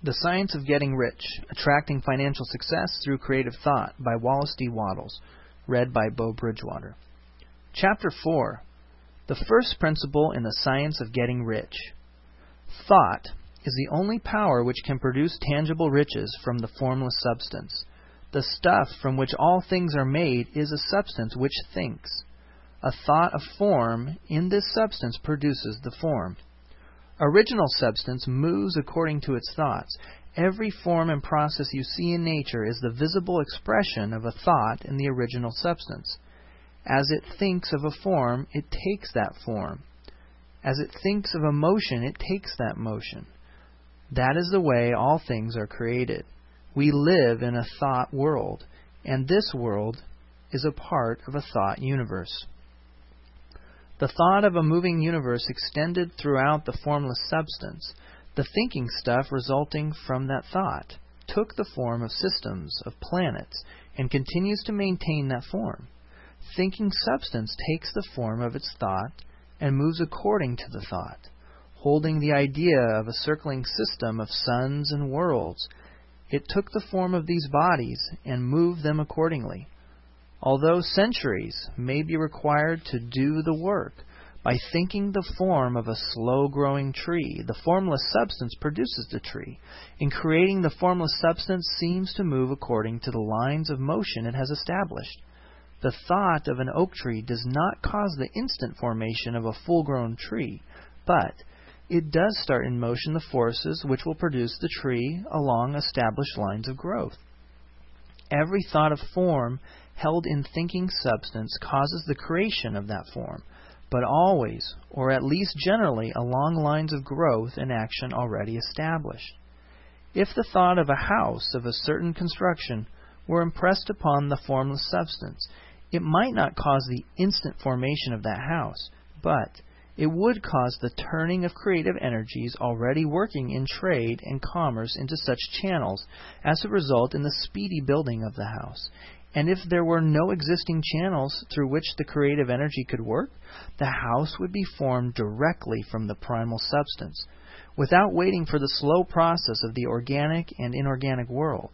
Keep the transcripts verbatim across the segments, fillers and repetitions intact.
The Science of Getting Rich, Attracting Financial Success Through Creative Thought by Wallace D. Wattles, read by Bo Bridgewater. Chapter four. The First Principle in the Science of Getting Rich. Thought is the only power which can produce tangible riches from the formless substance. The stuff from which all things are made is a substance which thinks. A thought of form in this substance produces the form. Original substance moves according to its thoughts. Every form and process you see in nature is the visible expression of a thought in the original substance. As it thinks of a form, it takes that form. As it thinks of a motion, it takes that motion. That is the way all things are created. We live in a thought world, and this world is a part of a thought universe. The thought of a moving universe extended throughout the formless substance. The thinking stuff resulting from that thought took the form of systems of planets and continues to maintain that form. Thinking substance takes the form of its thought and moves according to the thought, holding the idea of a circling system of suns and worlds. It took the form of these bodies and moved them accordingly. Although centuries may be required to do the work, by thinking the form of a slow-growing tree, the formless substance produces the tree. In creating, the formless substance seems to move according to the lines of motion it has established. The thought of an oak tree does not cause the instant formation of a full-grown tree, but it does start in motion the forces which will produce the tree along established lines of growth. Every thought of form held in thinking substance causes the creation of that form, but always, or at least generally, along lines of growth and action already established. If the thought of a house of a certain construction were impressed upon the formless substance, it might not cause the instant formation of that house, but it would cause the turning of creative energies already working in trade and commerce into such channels as to result in the speedy building of the house. And if there were no existing channels through which the creative energy could work, the house would be formed directly from the primal substance, without waiting for the slow process of the organic and inorganic world.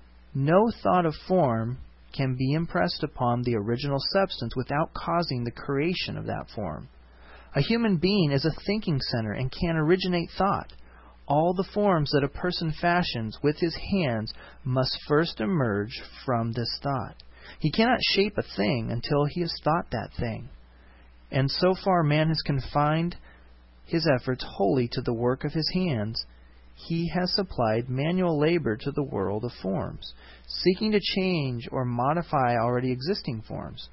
No thought of form can be impressed upon the original substance without causing the creation of that form. A human being is a thinking center and can originate thought. All the forms that a person fashions with his hands must first emerge from this thought. He cannot shape a thing until he has thought that thing. And so far man has confined his efforts wholly to the work of his hands. He has supplied manual labor to the world of forms, seeking to change or modify already existing forms.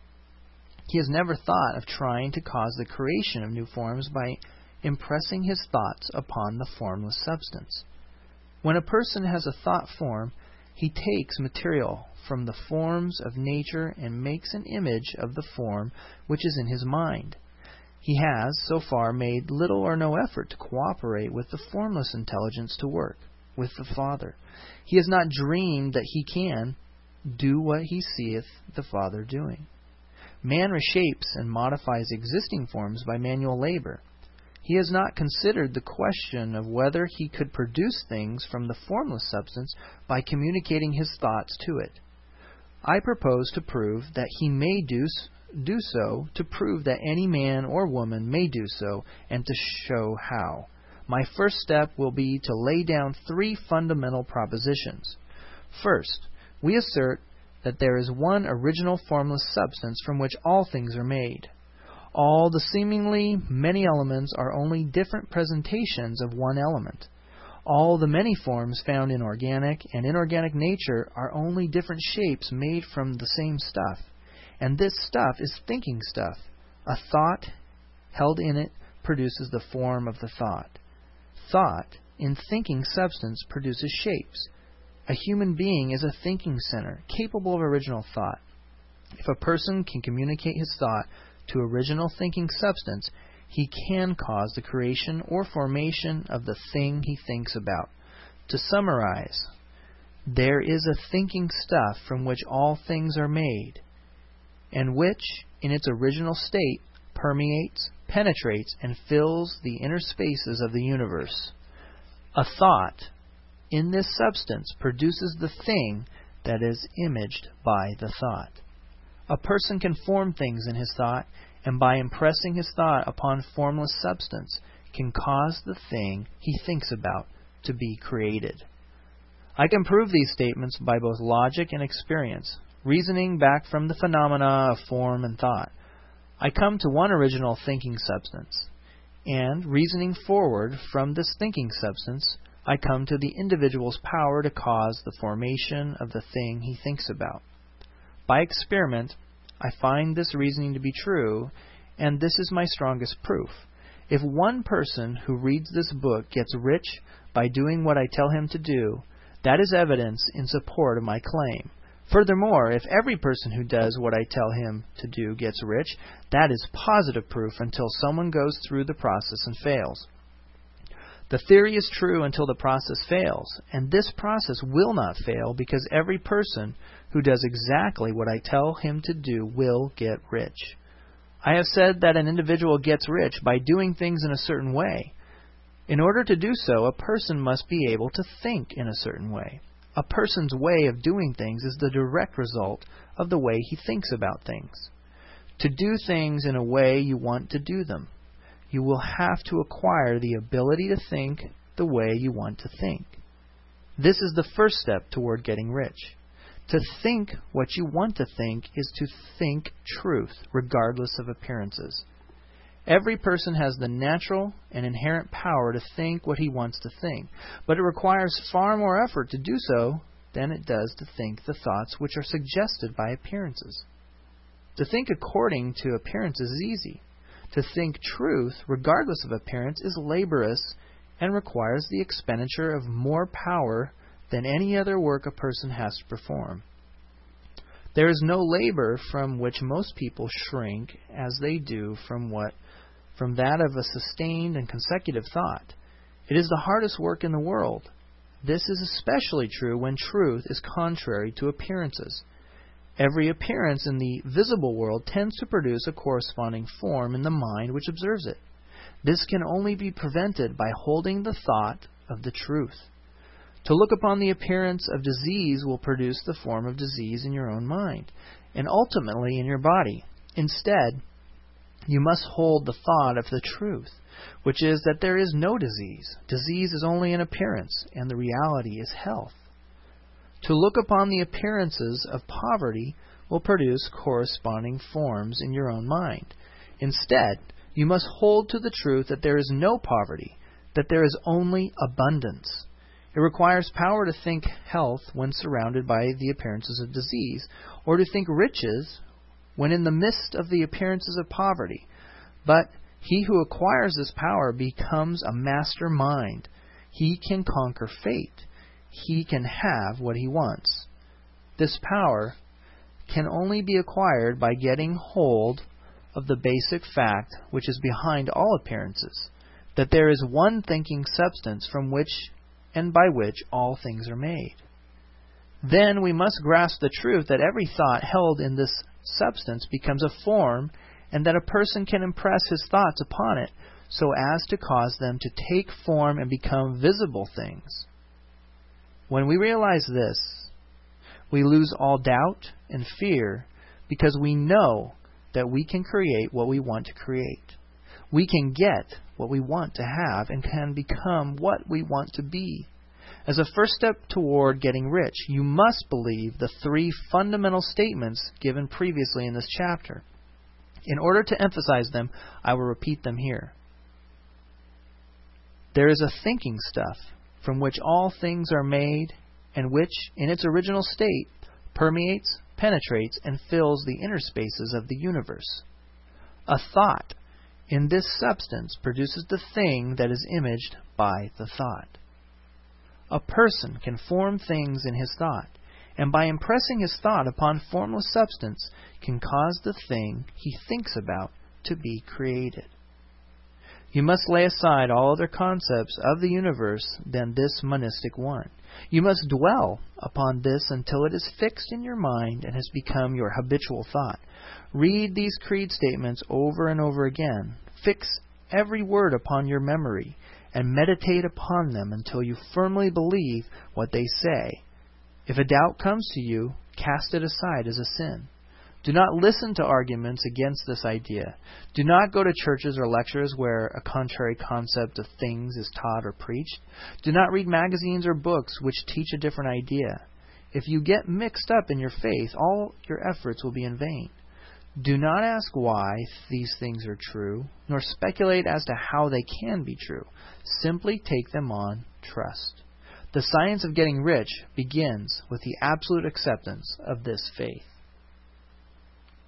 He has never thought of trying to cause the creation of new forms by impressing his thoughts upon the formless substance. When a person has a thought form, he takes material from the forms of nature and makes an image of the form which is in his mind. He has, so far, made little or no effort to cooperate with the formless intelligence to work with the Father. He has not dreamed that he can do what he seeth the Father doing. Man reshapes and modifies existing forms by manual labor. He has not considered the question of whether he could produce things from the formless substance by communicating his thoughts to it. I propose to prove that he may do, do so, to prove that any man or woman may do so, and to show how. My first step will be to lay down three fundamental propositions. First, we assert that there is one original formless substance from which all things are made. All the seemingly many elements are only different presentations of one element. All the many forms found in organic and inorganic nature are only different shapes made from the same stuff. And this stuff is thinking stuff. A thought held in it produces the form of the thought. Thought, in thinking substance, produces shapes. A human being is a thinking center, capable of original thought. If a person can communicate his thought to original thinking substance, he can cause the creation or formation of the thing he thinks about. To summarize, there is a thinking stuff from which all things are made, and which, in its original state, permeates, penetrates, and fills the inner spaces of the universe. A thought in this substance produces the thing that is imaged by the thought. A person can form things in his thought, and by impressing his thought upon formless substance, can cause the thing he thinks about to be created. I can prove these statements by both logic and experience, reasoning back from the phenomena of form and thought. I come to one original thinking substance, and reasoning forward from this thinking substance, I come to the individual's power to cause the formation of the thing he thinks about. By experiment, I find this reasoning to be true, and this is my strongest proof. If one person who reads this book gets rich by doing what I tell him to do, that is evidence in support of my claim. Furthermore, if every person who does what I tell him to do gets rich, that is positive proof until someone goes through the process and fails. The theory is true until the process fails, and this process will not fail because every person who does exactly what I tell him to do will get rich. I have said that an individual gets rich by doing things in a certain way. In order to do so, a person must be able to think in a certain way. A person's way of doing things is the direct result of the way he thinks about things. To do things in a way you want to do them, you will have to acquire the ability to think the way you want to think. This is the first step toward getting rich. To think what you want to think is to think truth, regardless of appearances. Every person has the natural and inherent power to think what he wants to think, but it requires far more effort to do so than it does to think the thoughts which are suggested by appearances. To think according to appearances is easy. To think truth, regardless of appearance, is laborious and requires the expenditure of more power than any other work a person has to perform. There is no labor from which most people shrink as they do from what from that of a sustained and consecutive thought. It is the hardest work in the world. This is especially true when truth is contrary to appearances. Every appearance in the visible world tends to produce a corresponding form in the mind which observes it. This can only be prevented by holding the thought of the truth. To look upon the appearance of disease will produce the form of disease in your own mind, and ultimately in your body. Instead, you must hold the thought of the truth, which is that there is no disease. Disease is only an appearance, and the reality is health. To look upon the appearances of poverty will produce corresponding forms in your own mind. Instead, you must hold to the truth that there is no poverty, that there is only abundance. It requires power to think health when surrounded by the appearances of disease, or to think riches when in the midst of the appearances of poverty. But he who acquires this power becomes a master mind. He can conquer fate. He can have what he wants. This power can only be acquired by getting hold of the basic fact which is behind all appearances, that there is one thinking substance from which and by which all things are made. Then we must grasp the truth that every thought held in this substance becomes a form, and that a person can impress his thoughts upon it so as to cause them to take form and become visible things. When we realize this, we lose all doubt and fear because we know that we can create what we want to create. We can get what we want to have and can become what we want to be. As a first step toward getting rich, you must believe the three fundamental statements given previously in this chapter. In order to emphasize them, I will repeat them here. There is a thinking stuff from which all things are made, and which, in its original state, permeates, penetrates, and fills the inner spaces of the universe. A thought in this substance produces the thing that is imaged by the thought. A person can form things in his thought, and by impressing his thought upon formless substance, can cause the thing he thinks about to be created. You must lay aside all other concepts of the universe than this monistic one. You must dwell upon this until it is fixed in your mind and has become your habitual thought. Read these creed statements over and over again. Fix every word upon your memory, and meditate upon them until you firmly believe what they say. If a doubt comes to you, cast it aside as a sin. Do not listen to arguments against this idea. Do not go to churches or lectures where a contrary concept of things is taught or preached. Do not read magazines or books which teach a different idea. If you get mixed up in your faith, all your efforts will be in vain. Do not ask why these things are true, nor speculate as to how they can be true. Simply take them on trust. The science of getting rich begins with the absolute acceptance of this faith.